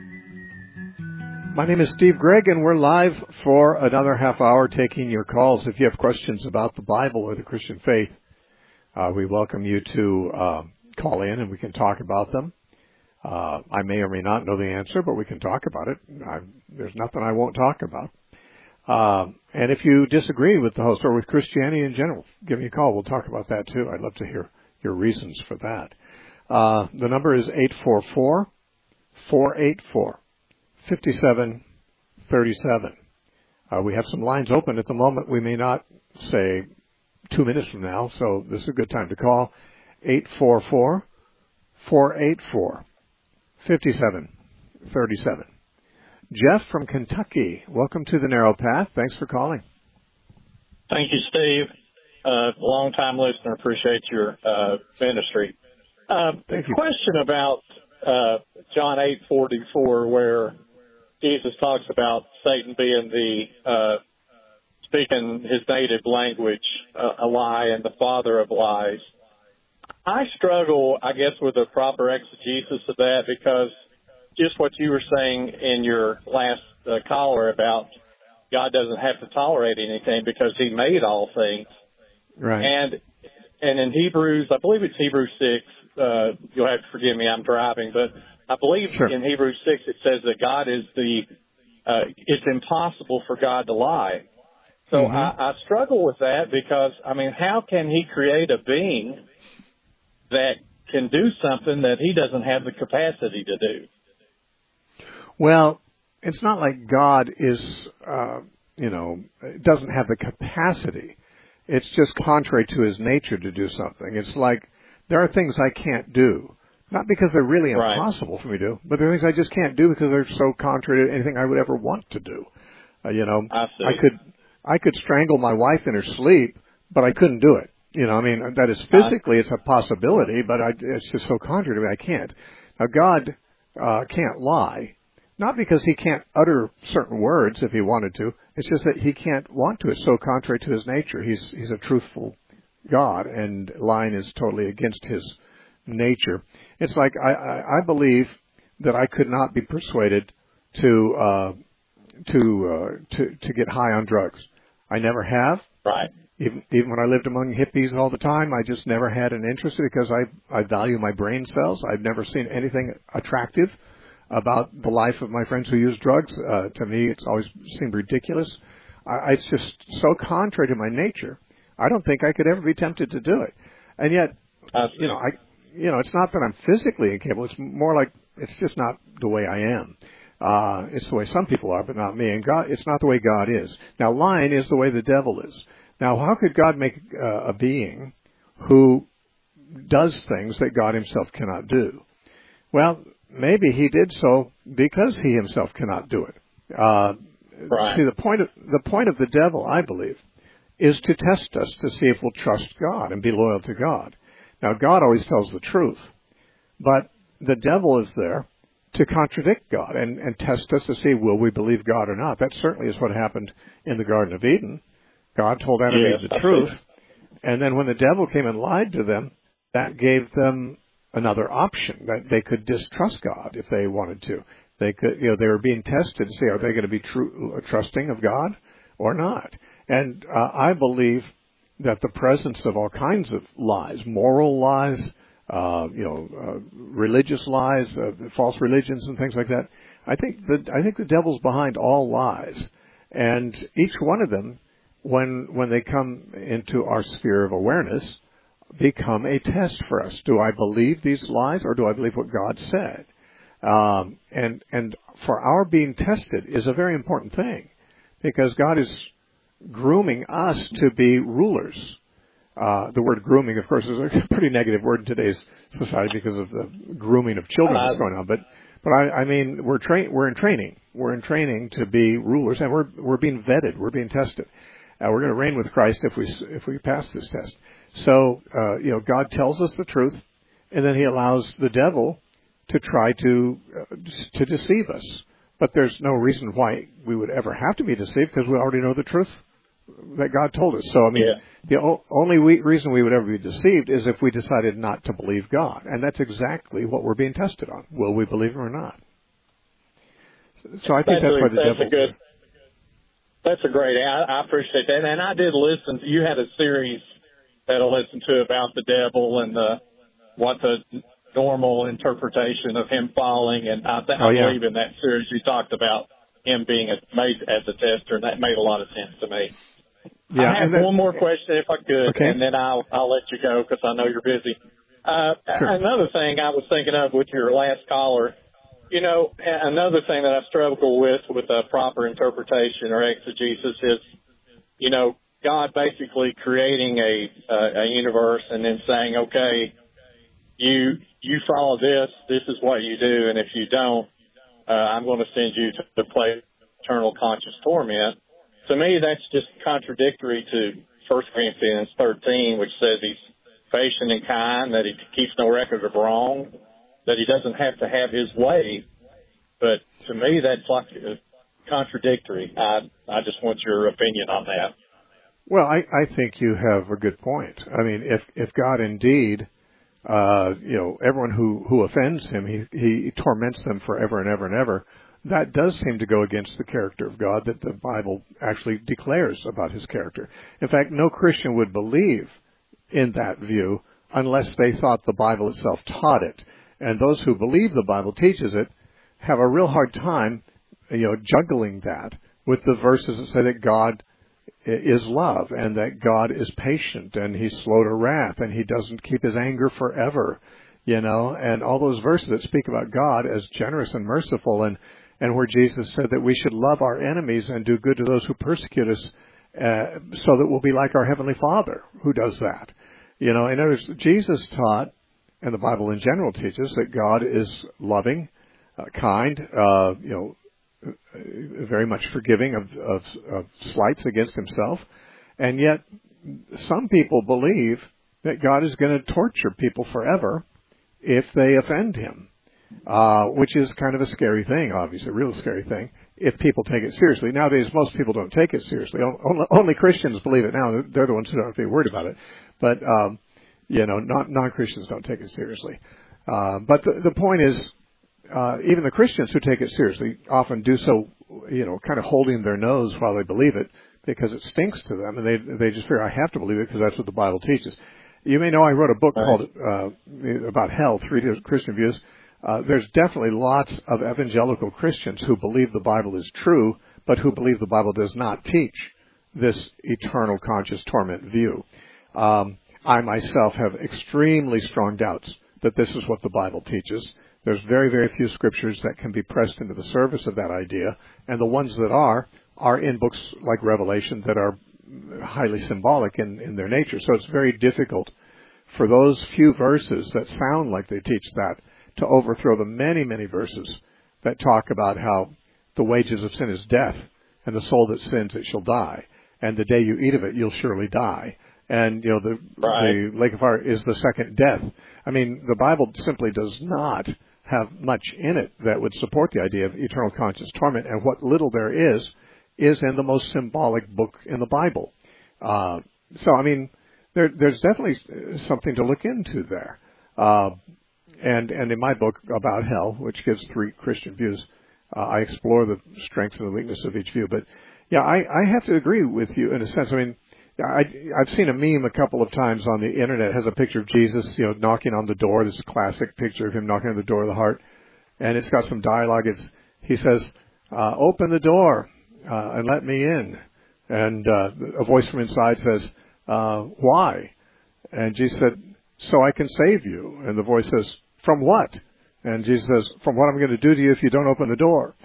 My name is Steve Gregg, and we're live for another half hour taking your calls. If you have questions about the Bible or the Christian faith, uh, we welcome you to uh, call in and we can talk about them. Uh, I may or may not know the answer, but we can talk about it. I, there's nothing I won't talk about. Uh, and if you disagree with the host or with Christianity in general, give me a call. We'll talk about that too. I'd love to hear your reasons for that. Uh, the number is eight four four, four eight four, five seven three seven. Uh, we have some lines open at the moment. We may not say two minutes from now, so this is a good time to call. eight four four, four eight four, five seven three seven. Jeff from Kentucky, welcome to the Narrow Path. Thanks for calling. Thank you, Steve. Uh, long-time listener. Appreciate your uh, ministry. Uh, Thank you. Question about uh, John eight forty-four, where Jesus talks about Satan being the uh, speaking his native language, uh, a lie, and the father of lies. I struggle, I guess, with a proper exegesis of that, because just what you were saying in your last uh, caller about God doesn't have to tolerate anything because he made all things. Right. And and in Hebrews, I believe it's Hebrews six, uh, you'll have to forgive me, I'm driving, but I believe Sure. in Hebrews six it says that God is the, uh, it's impossible for God to lie. So Mm-hmm. I, I struggle with that because, I mean, how can he create a being that can do something that he doesn't have the capacity to do? Well, it's not like God is, uh, you know, doesn't have the capacity. It's just contrary to his nature to do something. It's like there are things I can't do, not because they're really impossible right. for me to do, but there are things I just can't do because they're so contrary to anything I would ever want to do. Uh, you know, I, see. I could I could strangle my wife in her sleep, but I couldn't do it. You know, I mean, that is physically it's a possibility, but I, it's just so contrary to me, I can't. Now, God uh, can't lie. Not because he can't utter certain words if he wanted to. It's just that he can't want to. It's so contrary to his nature. He's he's a truthful God, and lying is totally against his nature. It's like I, I, I believe that I could not be persuaded to uh, to uh, to to get high on drugs. I never have. Right. Even, even when I lived among hippies all the time, I just never had an interest because I, I value my brain cells. I've never seen anything attractive about the life of my friends who use drugs. Uh, to me, it's always seemed ridiculous. I, it's just so contrary to my nature. I don't think I could ever be tempted to do it. And yet, you know, I, you know, it's not that I'm physically incapable. It's more like it's just not the way I am. Uh, it's the way some people are, but not me. And God, it's not the way God is. Now, lying is the way the devil is. Now, how could God make uh, a being who does things that God himself cannot do? Well, maybe he did so because he himself cannot do it. Uh, right. See, the point of the point of the devil, I believe, is to test us to see if we'll trust God and be loyal to God. Now, God always tells the truth, but the devil is there to contradict God and, and test us to see will we believe God or not. That certainly is what happened in the Garden of Eden. God told Adam and Eve the truth, and then when the devil came and lied to them, that gave them another option, that they could distrust God if they wanted to. They could, you know, they were being tested to see are they going to be true, trusting of God or not. And uh, I believe that the presence of all kinds of lies, moral lies, uh, you know, uh, religious lies, uh, false religions, and things like that. I think the I think the devil's behind all lies, and each one of them, when when they come into our sphere of awareness, become a test for us. Do I believe these lies, or do I believe what God said? Um, and and for our being tested is a very important thing, because God is grooming us to be rulers. Uh, the word grooming, of course, is a pretty negative word in today's society because of the grooming of children that's going on. But but I, I mean, we're train we're in training. We're in training to be rulers, and we're we're being vetted. We're being tested. Uh, we're going to reign with Christ if we if we pass this test. So uh, you know, God tells us the truth, and then He allows the devil to try to uh, to deceive us. But there's no reason why we would ever have to be deceived, because we already know the truth that God told us. So, I mean, yeah. the o- only we, reason we would ever be deceived is if we decided not to believe God. And that's exactly what we're being tested on. Will we believe Him or not? So I think that's, that's why the that's devil... A good, that's a great... I, I appreciate that. And I did listen. You had a series that I listened to about the devil and the, what the normal interpretation of him falling. And I, th- oh, I yeah. believe in that series you talked about him being a, made as a tester, and that made a lot of sense to me. Yeah, I have then, one more question, if I could, okay. and then I'll I'll let you go because I know you're busy. Uh, sure. Another thing I was thinking of with your last caller, you know, another thing that I struggle with with a proper interpretation or exegesis is, you know, God basically creating a a, a universe and then saying, okay, you you follow this, this is what you do, and if you don't, uh, I'm going to send you to the place of eternal conscious torment. To me, that's just contradictory to First Corinthians thirteen, which says he's patient and kind, that he keeps no record of wrong, that he doesn't have to have his way. But to me, that's like contradictory. I I just want your opinion on that. Well, I, I think you have a good point. I mean, if if God indeed, uh, you know, everyone who, who offends him, he, he torments them forever and ever and ever. That does seem to go against the character of God that the Bible actually declares about his character. In fact, no Christian would believe in that view unless they thought the Bible itself taught it. And those who believe the Bible teaches it have a real hard time, you know, juggling that with the verses that say that God is love and that God is patient and he's slow to wrath and he doesn't keep his anger forever, you know, and all those verses that speak about God as generous and merciful, and and where Jesus said that we should love our enemies and do good to those who persecute us, uh, so that we'll be like our Heavenly Father who does that. You know, in other words, Jesus taught, and the Bible in general teaches, that God is loving, uh, kind, uh, you know, very much forgiving of, of, of slights against himself. And yet, some people believe that God is going to torture people forever if they offend him. Uh, which is kind of a scary thing, obviously, a real scary thing, if people take it seriously. Nowadays, most people don't take it seriously. Only, only Christians believe it now. They're the ones who don't have to be worried about it. But, um, you know, non, non-Christians don't take it seriously. Uh, but the, the point is, uh, even the Christians who take it seriously often do so, you know, kind of holding their nose while they believe it, because it stinks to them, and they they just figure, I have to believe it because that's what the Bible teaches. You may know I wrote a book right. called uh, about hell, Three Christian Views. Uh, there's definitely lots of evangelical Christians who believe the Bible is true, but who believe the Bible does not teach this eternal conscious torment view. Um, I myself have extremely strong doubts that this is what the Bible teaches. There's very, very few scriptures that can be pressed into the service of that idea, and the ones that are, are in books like Revelation that are highly symbolic in, in their nature. So it's very difficult for those few verses that sound like they teach that to overthrow the many, many verses that talk about how the wages of sin is death, and the soul that sins, it shall die. And the day you eat of it, you'll surely die. And, you know, the, right. the lake of fire is the second death. I mean, the Bible simply does not have much in it that would support the idea of eternal conscious torment. And what little there is, is in the most symbolic book in the Bible. Uh, so, I mean, there, there's definitely something to look into there. Uh, and, and in my book about hell, which gives three Christian views, uh, I explore the strengths and the weakness of each view. But, yeah, I, I have to agree with you in a sense. I mean, I, I've seen a meme a couple of times on the internet. It has a picture of Jesus, you know, knocking on the door. This classic picture of him knocking on the door of the heart. And it's got some dialogue. It's, he says, uh, open the door, uh, and let me in. And, uh, a voice from inside says, uh, why? And Jesus said, so I can save you. And the voice says, from what? And Jesus says, from what I'm going to do to you if you don't open the door.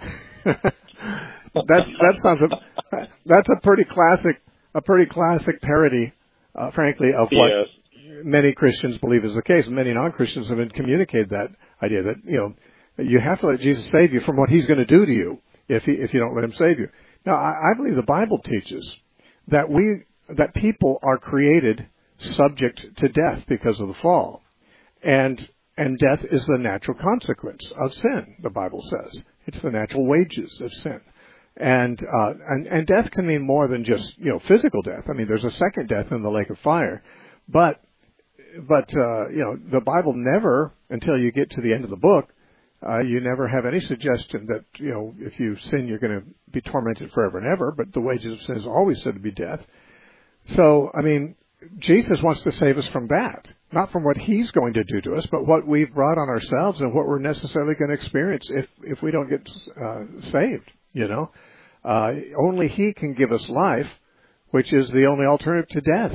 That's, that sounds, a, that's a pretty classic, a pretty classic parody, uh, frankly, of what yes. many Christians believe is the case. And many non-Christians have been communicated that idea that, you know, you have to let Jesus save you from what he's going to do to you if he, if you don't let him save you. Now, I, I believe the Bible teaches that we, that people are created subject to death because of the fall. And, and death is the natural consequence of sin, the Bible says. It's the natural wages of sin. And, uh, and, and death can mean more than just, you know, physical death. I mean, there's a second death in the lake of fire. But, but, uh, you know, the Bible never, until you get to the end of the book, uh, you never have any suggestion that, you know, if you sin, you're going to be tormented forever and ever. But the wages of sin is always said to be death. So, I mean, Jesus wants to save us from that. Not from what he's going to do to us, but what we've brought on ourselves and what we're necessarily going to experience if, if we don't get, uh, saved. You know, uh, only he can give us life, which is the only alternative to death.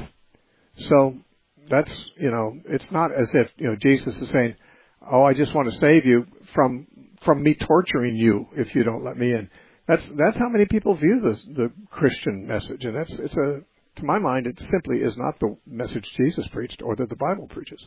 So that's, you know, it's not as if, you know, Jesus is saying, oh, I just want to save you from, from me torturing you if you don't let me in. That's, that's how many people view this, the Christian message. And that's, it's a, to my mind, it simply is not the message Jesus preached or that the Bible preaches.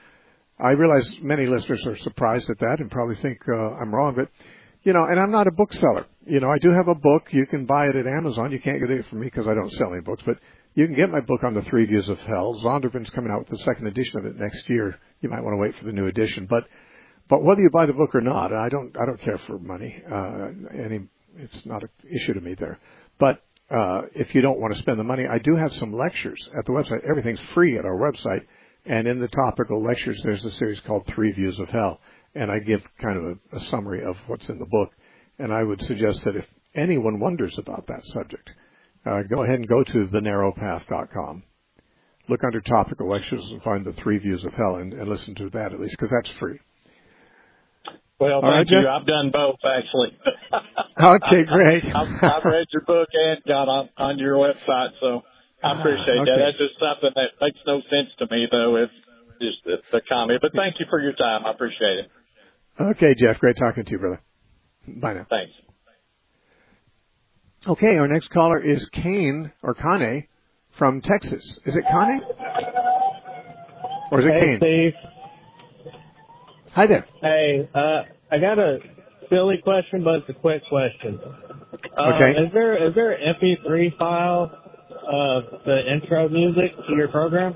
I realize many listeners are surprised at that and probably think, uh, I'm wrong, but, you know, and I'm not a bookseller. You know, I do have a book. You can buy it at Amazon. You can't get it from me because I don't sell any books. But you can get my book on the Three Views of Hell. Zondervan's coming out with the second edition of it next year. You might want to wait for the new edition. But but whether you buy the book or not, I don't I don't care for money. Uh, any it's not an issue to me there. But uh, if you don't want to spend the money, I do have some lectures at the website. Everything's free at our website. And in the topical lectures, there's a series called Three Views of Hell. And I give kind of a, a summary of what's in the book. And I would suggest that if anyone wonders about that subject, uh, go ahead and go to the narrow path dot com. Look under topical lectures and find the Three Views of Hell and, and listen to that at least, because that's free. Well, thank right, you. Jeff? I've done both, actually. Okay, great. I've, I've read your book and got on, on your website, so I appreciate okay. that. That's just something that makes no sense to me, though. It's just it's a comment. But thank you for your time. I appreciate it. Okay, Jeff. Great talking to you, brother. Bye now. Thanks. Okay, our next caller is Kane, or Kane, from Texas. Is it Kane? Or is it hey, Kane? Steve. Hi there. Hey, uh, I got a silly question, but it's a quick question. Uh, okay. Is there is there an M P three file of the intro music to your program?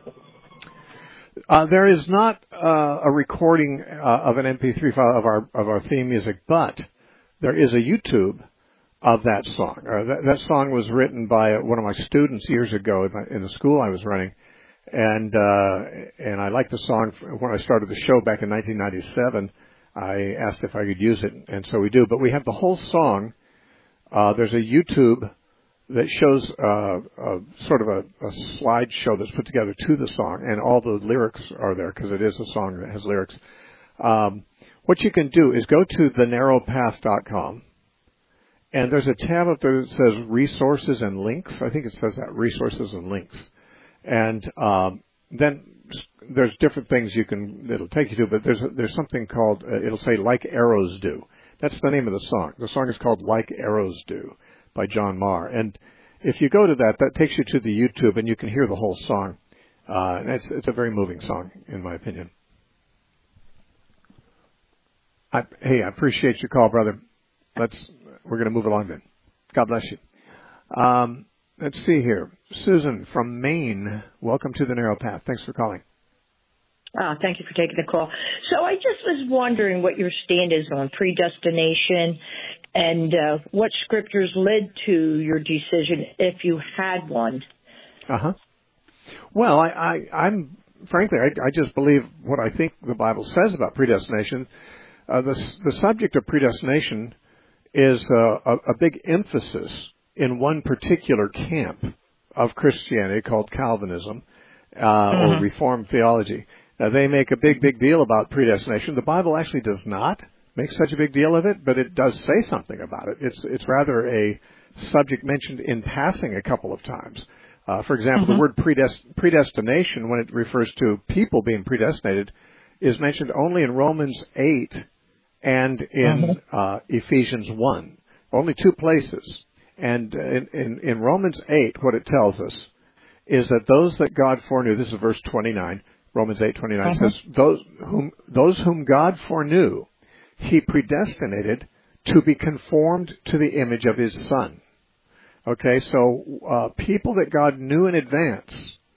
Uh, there is not uh, a recording uh, of an M P three file of our of our theme music, but there is a YouTube of that song. Uh, that, that song was written by one of my students years ago in, my, in the school I was running, and uh, and I liked the song when I started the show back in nineteen ninety-seven. I asked if I could use it, and so we do. But we have the whole song. Uh, there's a YouTube that shows uh, a, sort of a, a slideshow that's put together to the song, and all the lyrics are there because it is a song that has lyrics. Um, what you can do is go to the narrow path dot com, and there's a tab up there that says Resources and Links. I think it says that, Resources and Links. And um, then there's different things you can, it'll take you to, but there's there's something called, uh, it'll say Like Arrows Do. That's the name of the song. The song is called Like Arrows Do by John Marr. And if you go to that, that takes you to the YouTube, and you can hear the whole song. Uh, and it's, it's a very moving song, in my opinion. I, hey, I appreciate your call, brother. Let's, we're going to move along then. God bless you. Um, let's see here. Susan from Maine, welcome to the Narrow Path. Thanks for calling. Oh, thank you for taking the call. So I just was wondering what your stand is on predestination and uh, what scriptures led to your decision, if you had one. Uh-huh. Well, I, I, I'm, frankly, I, I just believe what I think the Bible says about predestination. Uh, the, the subject of predestination is uh, a, a big emphasis in one particular camp of Christianity called Calvinism uh, mm-hmm. or Reformed theology. Now, they make a big, big deal about predestination. The Bible actually does not make such a big deal of it, but it does say something about it. It's it's rather a subject mentioned in passing a couple of times. Uh, for example, mm-hmm. the word predest- predestination, when it refers to people being predestinated, is mentioned only in Romans eight and in mm-hmm. uh, Ephesians one. Only two places. And in, in, in Romans eight, what it tells us is that those that God foreknew, this is verse twenty-nine, Romans eight twenty-nine uh-huh. says, those whom, those whom God foreknew, he predestinated to be conformed to the image of his Son. Okay, so uh, people that God knew in advance,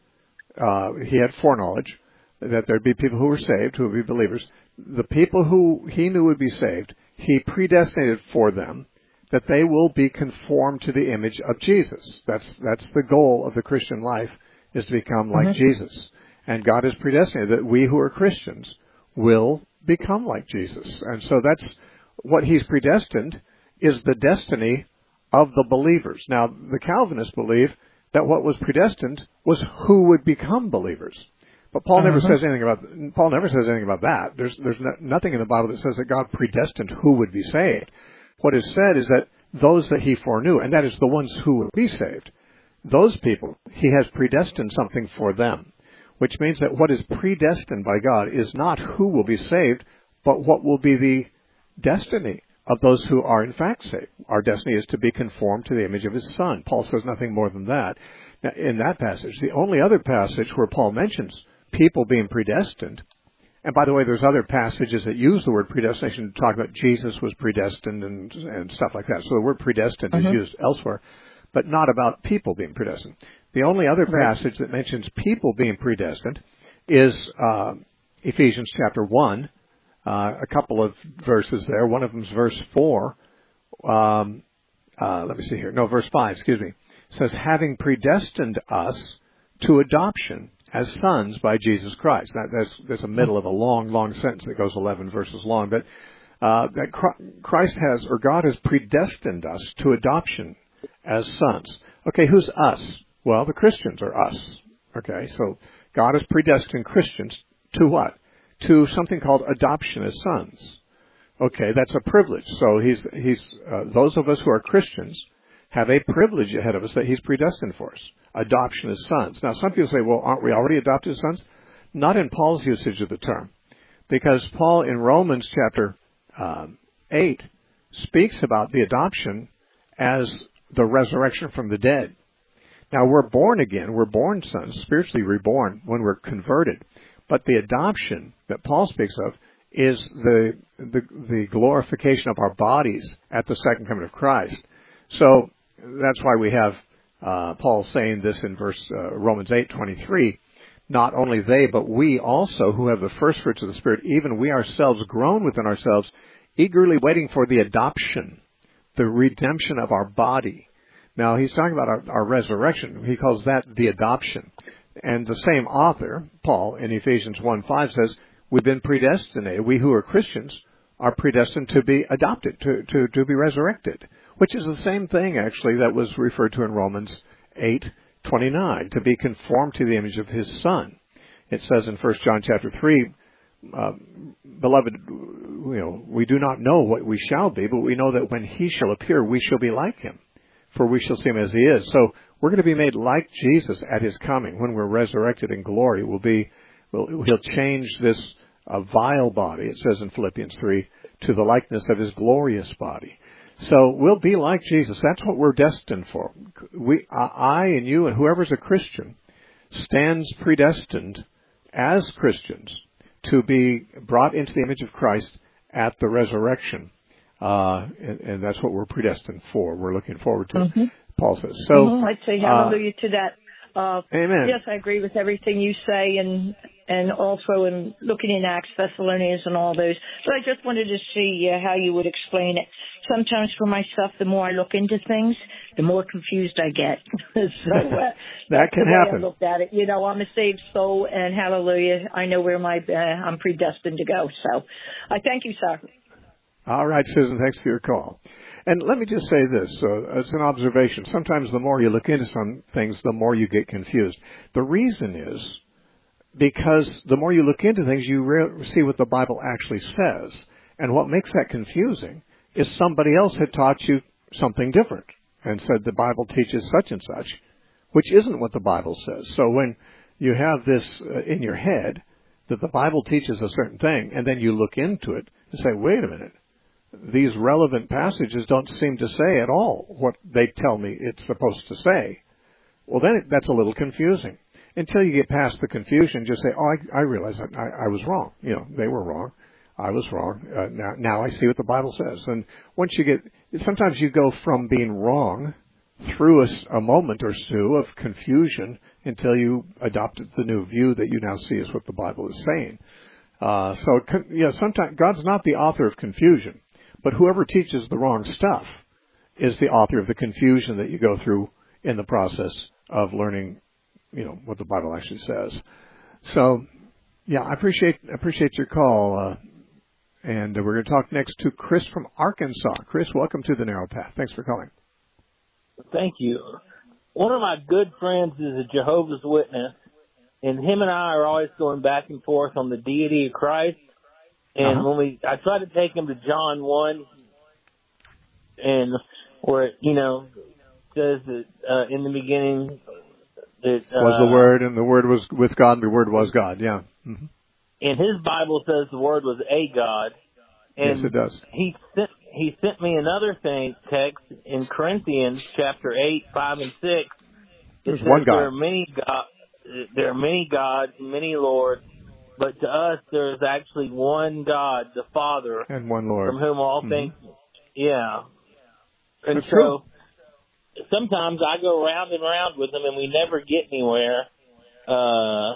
uh, he had foreknowledge that there'd be people who were saved, who would be believers. The people who he knew would be saved, he predestinated for them that they will be conformed to the image of Jesus. That's that's the goal of the Christian life, is to become like mm-hmm. Jesus. And God has predestinated that we who are Christians will become like Jesus. And so that's what he's predestined is the destiny of the believers. Now, the Calvinists believe that what was predestined was who would become believers. But Paul uh-huh. never says anything about Paul never says anything about that. There's there's no, nothing in the Bible that says that God predestined who would be saved. What is said is that those that he foreknew, and that is the ones who will be saved, those people, he has predestined something for them. Which means that what is predestined by God is not who will be saved, but what will be the destiny of those who are in fact saved. Our destiny is to be conformed to the image of his Son. Paul says nothing more than that. Now, in that passage, the only other passage where Paul mentions people being predestined, and by the way, there's other passages that use the word predestination to talk about Jesus was predestined and, and stuff like that. So the word predestined mm-hmm. is used elsewhere, but not about people being predestined. The only other passage that mentions people being predestined is uh, Ephesians chapter one, uh, a couple of verses there. One of them is verse four. Um, uh, let me see here. No, verse five, excuse me. It says, having predestined us to adoption as sons by Jesus Christ. Now, that's, that's the middle of a long, long sentence that goes eleven verses long. But uh, that Christ has, or God has predestined us to adoption as sons. Okay, who's us? Well, the Christians are us. Okay, so God has predestined Christians to what? To something called adoption as sons. Okay, that's a privilege. So he's he's uh, those of us who are Christians have a privilege ahead of us that he's predestined for us. Adoption as sons. Now, some people say, well, aren't we already adopted as sons? Not in Paul's usage of the term, because Paul in Romans chapter um, eight speaks about the adoption as the resurrection from the dead. Now, we're born again. We're born sons, spiritually reborn when we're converted. But the adoption that Paul speaks of is the, the the glorification of our bodies at the second coming of Christ. So that's why we have uh, Paul saying this in verse uh, Romans eight twenty-three. Not only they, but we also, who have the first fruits of the Spirit, even we ourselves groan within ourselves, eagerly waiting for the adoption, the redemption of our body. Now, he's talking about our, our resurrection. He calls that the adoption. And the same author, Paul, in Ephesians one five says, we've been predestinated. We who are Christians are predestined to be adopted, to, to, to be resurrected. which is the same thing, actually, that was referred to in Romans eight twenty-nine, to be conformed to the image of his Son. It says in First John chapter three, uh, beloved, you know, we do not know what we shall be, but we know that when he shall appear, we shall be like him, for we shall see him as he is. So we're going to be made like Jesus at his coming. When we're resurrected in glory, we'll be, we'll, he'll change this uh, vile body, it says in Philippians three, to the likeness of his glorious body. So we'll be like Jesus. That's what we're destined for. We, I and you and whoever's a Christian stands predestined as Christians to be brought into the image of Christ at the resurrection. Uh, and, and that's what we're predestined for. We're looking forward to mm-hmm. it, Paul says. So, mm-hmm. I'd say hallelujah uh, to that. Uh, amen. Yes, I agree with everything you say, and and also in looking in Acts, Thessalonians, and all those. But I just wanted to see uh, how you would explain it. Sometimes for myself, the more I look into things, the more confused I get. so uh, that can happen. I looked at it. You know, I'm a saved soul, and hallelujah, I know where my uh, I'm predestined to go. So I thank you, sir. All right, Susan, thanks for your call. And let me just say this, uh, as an observation. Sometimes the more you look into some things, the more you get confused. The reason is because the more you look into things, you re- see what the Bible actually says. And what makes that confusing is somebody else had taught you something different and said the Bible teaches such and such, which isn't what the Bible says. So when you have this uh, in your head, that the Bible teaches a certain thing, and then you look into it and say, wait a minute, these relevant passages don't seem to say at all what they tell me it's supposed to say. Well, then it, that's a little confusing. Until you get past the confusion, just say, oh, I, I realize that I, I was wrong. You know, they were wrong. I was wrong. Uh, now, now I see what the Bible says. And once you get, sometimes you go from being wrong through a, a moment or two of confusion until you adopted the new view that you now see is what the Bible is saying. Uh, so, you know, sometimes God's not the author of confusion. But whoever teaches the wrong stuff is the author of the confusion that you go through in the process of learning, you know, what the Bible actually says. So, yeah, I appreciate appreciate your call. Uh, and we're going to talk next to Chris from Arkansas. Chris, welcome to the Narrow Path. Thanks for calling. Thank you. One of my good friends is a Jehovah's Witness, and him and I are always going back and forth on the deity of Christ. And uh-huh. when we, I tried to take him to John one, and where it, you know, says that uh, in the beginning that uh, was the Word, and the Word was with God, and the Word was God. Yeah. Mm-hmm. And his Bible says the Word was a God. And yes, it does. He sent he sent me another thing text in Corinthians chapter eight, five, and six. There's one God. There are many God. There are many gods, many lords. But to us, there is actually one God, the Father, and one Lord, from whom all mm-hmm. things, yeah. And That's so true. sometimes I go round and round with him, and we never get anywhere uh,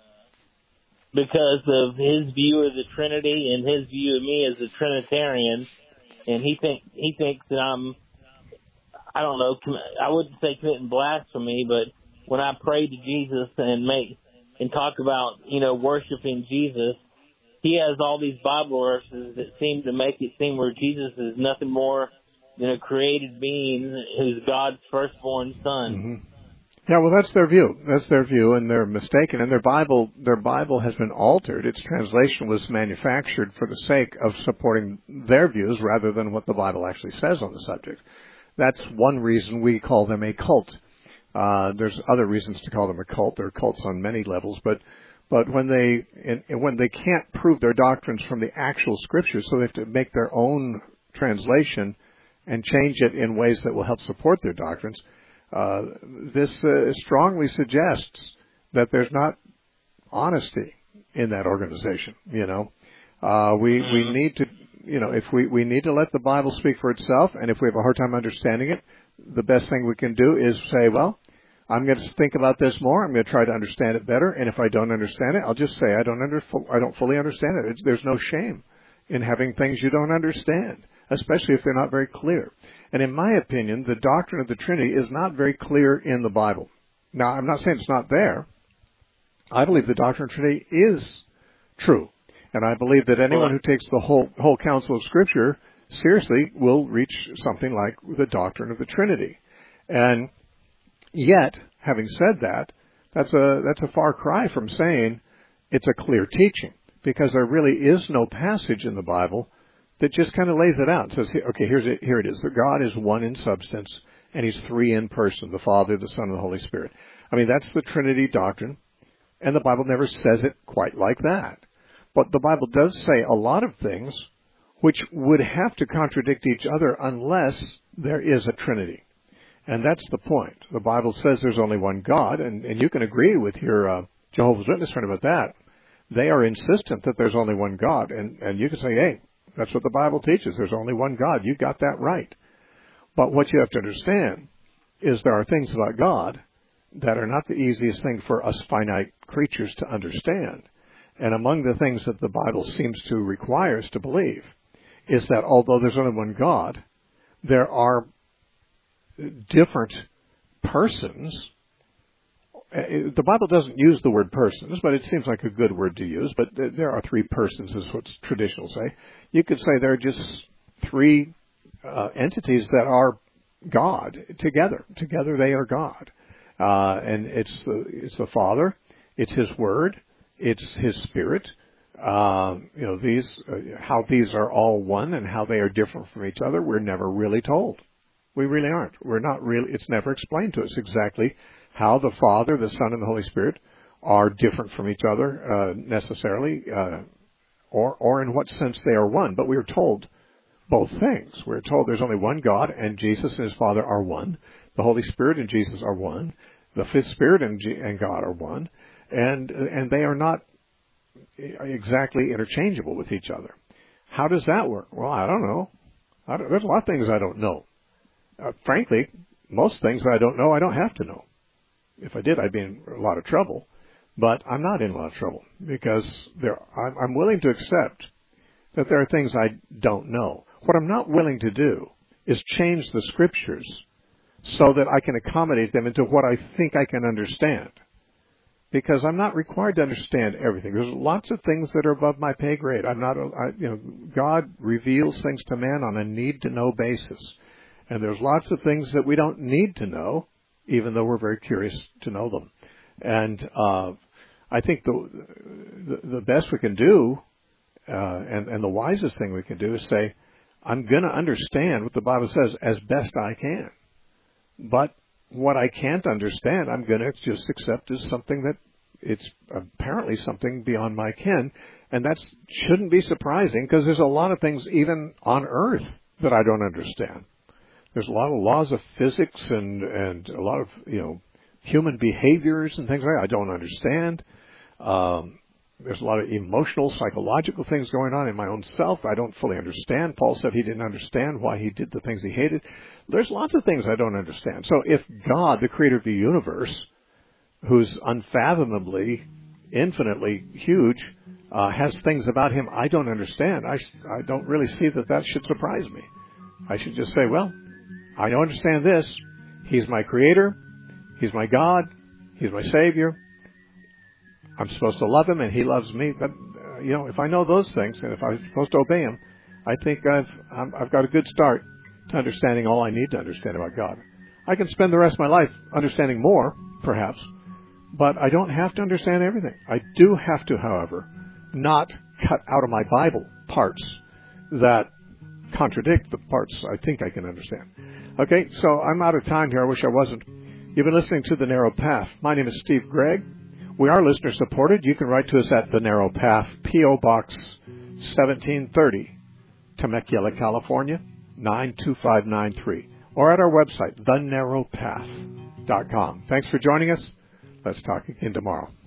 because of his view of the Trinity and his view of me as a Trinitarian. And he think he thinks that I'm, I don't know, I wouldn't say committing blasphemy, but when I pray to Jesus and make and talk about, you know, worshiping Jesus, he has all these Bible verses that seem to make it seem where Jesus is nothing more than a created being who's God's firstborn son. Mm-hmm. Yeah, well, that's their view. That's their view, and they're mistaken. And their Bible, their Bible has been altered. Its translation was manufactured for the sake of supporting their views rather than what the Bible actually says on the subject. That's one reason we call them a cult. Uh, there's other reasons to call them a cult. There are cults on many levels, but but when they and, and when they can't prove their doctrines from the actual Scriptures, so they have to make their own translation and change it in ways that will help support their doctrines. Uh, this uh, strongly suggests that there's not honesty in that organization. You know, uh, we we need to you know if we we need to let the Bible speak for itself, and if we have a hard time understanding it, the best thing we can do is say, well, I'm going to think about this more. I'm going to try to understand it better. And if I don't understand it, I'll just say I don't under, I don't fully understand it. It's, there's no shame in having things you don't understand, especially if they're not very clear. And in my opinion, the doctrine of the Trinity is not very clear in the Bible. Now, I'm not saying it's not there. I believe the doctrine of the Trinity is true. And I believe that anyone who takes the whole whole counsel of Scripture seriously will reach something like the doctrine of the Trinity. And yet, having said that, that's a that's a far cry from saying it's a clear teaching, because there really is no passage in the Bible that just kind of lays it out. It says, okay, here's it, here it is. God is one in substance, and he's three in person, the Father, the Son, and the Holy Spirit. I mean, that's the Trinity doctrine, and the Bible never says it quite like that. But the Bible does say a lot of things which would have to contradict each other unless there is a Trinity. And that's the point. The Bible says there's only one God, and, and you can agree with your uh, Jehovah's Witness friend about that. They are insistent that there's only one God, and, and you can say, hey, that's what the Bible teaches. There's only one God. You got that right. But what you have to understand is there are things about God that are not the easiest thing for us finite creatures to understand. And among the things that the Bible seems to require us to believe is that although there's only one God, there are different persons. The Bible doesn't use the word persons, but it seems like a good word to use. But there are three persons, is what traditional say. You could say there are just three uh, entities that are God together. Together they are God. Uh, and it's the, it's the Father, it's His Word, it's His Spirit. Uh, you know, these, uh, how these are all one and how they are different from each other, we're never really told. We really aren't. We're not really, it's never explained to us exactly how the Father, the Son, and the Holy Spirit are different from each other, uh, necessarily, uh, or, or in what sense they are one. But we are told both things. We're told there's only one God, and Jesus and His Father are one. The Holy Spirit and Jesus are one. The Fifth Spirit and, G- and God are one. And, and they are not exactly interchangeable with each other. How does that work? Well, I don't know. I don't, there's a lot of things I don't know. Uh, frankly, most things I don't know, I don't have to know. If I did, I'd be in a lot of trouble. But I'm not in a lot of trouble because there, I'm, I'm willing to accept that there are things I don't know. What I'm not willing to do is change the Scriptures so that I can accommodate them into what I think I can understand. Because I'm not required to understand everything. There's lots of things that are above my pay grade. I'm not, I, you know, God reveals things to man on a need-to-know basis. And there's lots of things that we don't need to know, even though we're very curious to know them. And uh, I think the, the the best we can do, uh, and, and the wisest thing we can do is say, I'm going to understand what the Bible says as best I can. But what I can't understand, I'm going to just accept as something that it's apparently something beyond my ken. And that shouldn't be surprising because there's a lot of things even on earth that I don't understand. There's a lot of laws of physics and, and a lot of, you know, human behaviors and things like that I don't understand. Um, there's a lot of emotional, psychological things going on in my own self I don't fully understand. Paul said he didn't understand why he did the things he hated. There's lots of things I don't understand. So if God, the creator of the universe, who's unfathomably, infinitely huge, uh, has things about him I don't understand, I, I don't really see that that should surprise me. I should just say, well, I don't understand this. He's my creator. He's my God. He's my Savior. I'm supposed to love Him, and He loves me. But, uh, you know, if I know those things, and if I'm supposed to obey Him, I think I've I'm, I've got a good start to understanding all I need to understand about God. I can spend the rest of my life understanding more, perhaps, but I don't have to understand everything. I do have to, however, not cut out of my Bible parts that contradict the parts I think I can understand. Okay, so I'm out of time here. I wish I wasn't. You've been listening to The Narrow Path. My name is Steve Gregg. We are listener supported. You can write to us at The Narrow Path, P O Box seventeen thirty, Temecula, California, nine two five nine three, or at our website, the narrow path dot com. Thanks for joining us. Let's talk again tomorrow.